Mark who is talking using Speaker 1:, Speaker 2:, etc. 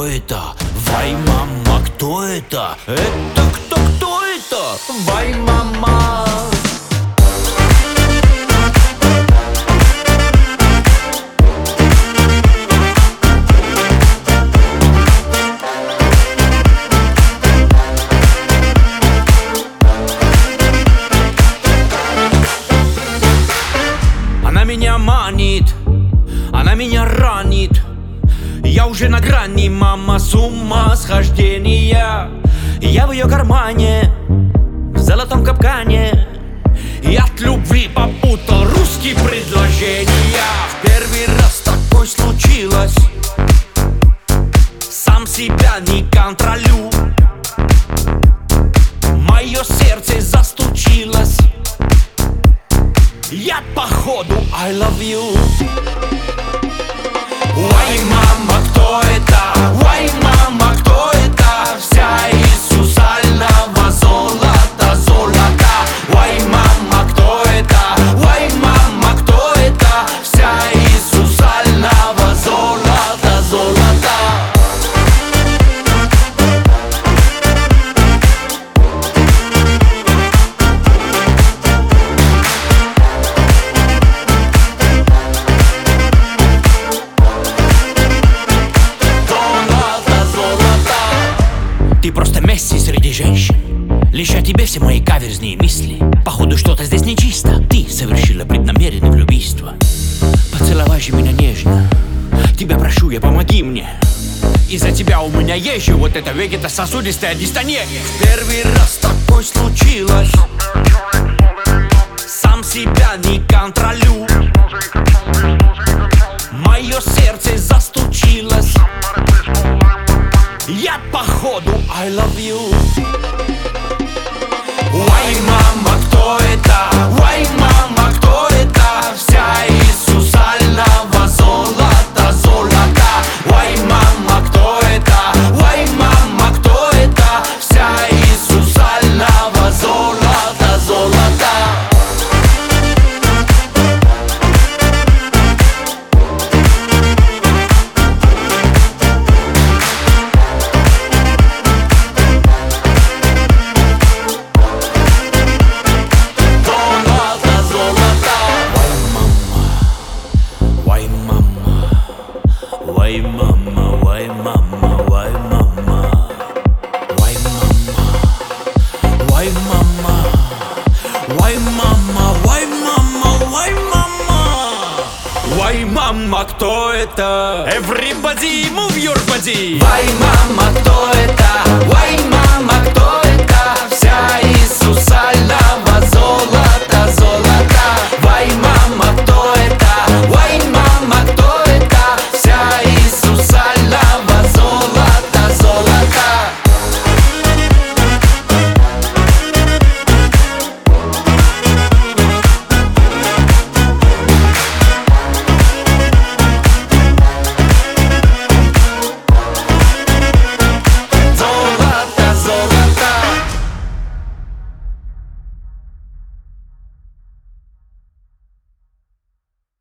Speaker 1: это? Вай, мама, кто это? Это кто это? Вай, мама. Она меня манит, она меня ранит. Я уже на грани, мама, с ума схождения. Я в ее кармане, в золотом капкане. И от любви попутал русские предложения. В первый раз такое случилось, сам себя не контролю. Мое сердце застучилось. Я походу I love you. Ой, мама, кто это? Ой, мама, кто это? Вся из сусального золота, золота. Ой, мама, кто это? Ой, мама, кто это? Вся из сусального золота, золота. Ты просто Месси среди женщин. Лишь о тебе все мои каверзные мысли. Походу что-то здесь нечисто. Ты совершила преднамеренное влюбийство. Поцеловай же меня нежно. Тебя прошу я, помоги мне. Из-за тебя у меня есть же вот эта вегетососудистая дистония. В первый раз такое случилось, сам себя не контролю. Мое сердце застучилось. Я походу I love you. Ой, мама, кто это? Ой, мама, кто это? Вся из сусального золота, золота. Ой, мама, кто это? Ой, мама, кто это? Вся из сусального золота, золота. Why mama, why mama, why mama, why mama, why mama, why mama, why mama, why mama, why mama, кто это? Everybody move your body. Why mama, кто